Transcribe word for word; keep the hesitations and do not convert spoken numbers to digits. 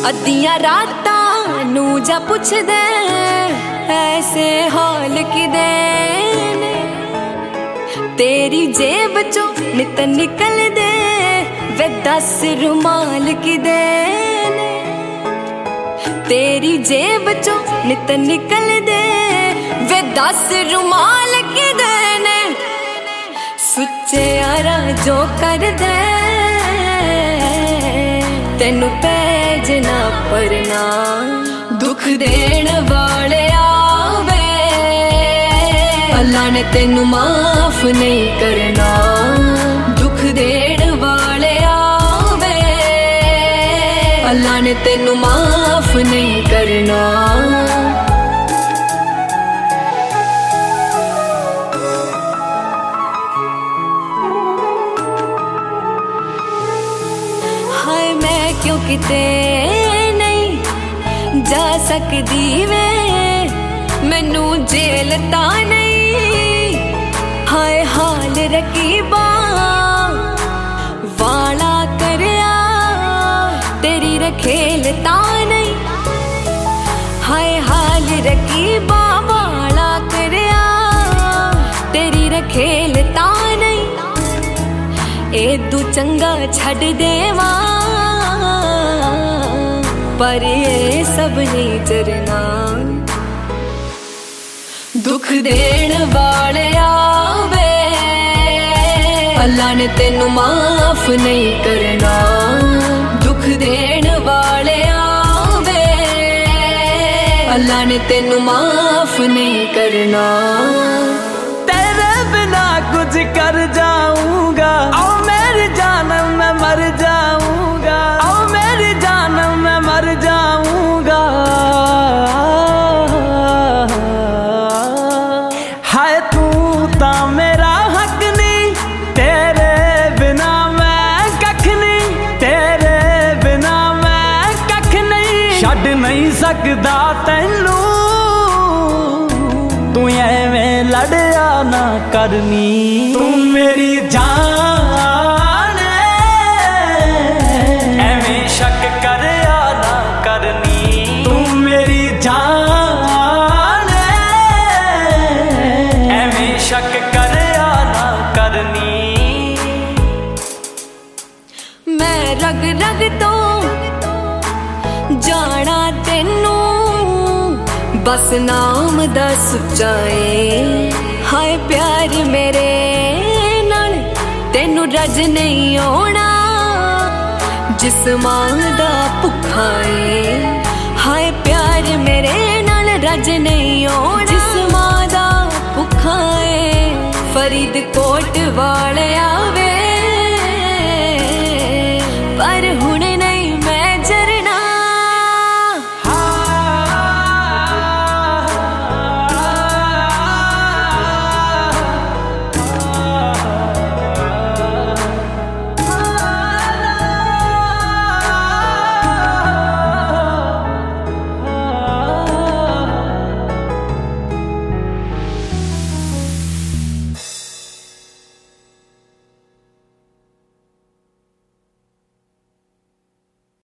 अद्धियां रातां नू जा पुछदे ऐसे हाल किदे ने, तेरी जेब चो नित निकल दे वे दस रुमाल किदे ने, तेरी जेब चो नित निकल दे वे दस रुमाल किदे ने, सुच्चे यारा जो कर दे तेनू भेजना परना, दुख देण वाले आवे अल्लाह ने तेनू माफ नहीं करना, दुख देण वाले आवे अल्लाह ने तेनू माफ नहीं करना। हाय मैं क्यों किते नहीं जा सकदी वे, मैनू जेल ता नहीं, हाय हाल रकीबा वाला करया तेरी रखेल ता नहीं, हाय हाल रकीबा वाला करया तेरी रखेल ता नहीं, एदू चंगा छड़ देवा पर ये सब नहीं चरना, दुख देण वाले आवे अल्लाह ने तेनू माफ नहीं करना, दुख देण वाले आवे अल्लाह ने तेनू माफ नहीं करना। तेरे बिना कुछ कर जाऊंगा ओ मेरी जानम मैं मर जाऊंगा, ओ मेरी जानम मैं मर जाऊंगा, हाय तू ता मेरा हक नहीं, तेरे बिना मैं कख नहीं, तेरे बिना मैं कख नहीं, छड़ नहीं सकदा तैनू तू एवें लड़या ना करनी, तू मेरी जान एवें शक करया ना करनी, तू मेरी जान एवें शक करया ना करनी। मैं रग रग तो जाना तेनू बस नाम दा सुच्चा ए, हाय प्यार मेरे नाल तेनू रज नहीं आना, जिस्मां दा भुखा ए, हाय प्यार मेरे नाल रज नहीं आना, जिस्मां दा भुखा ए, फरीदकोट वाले आवे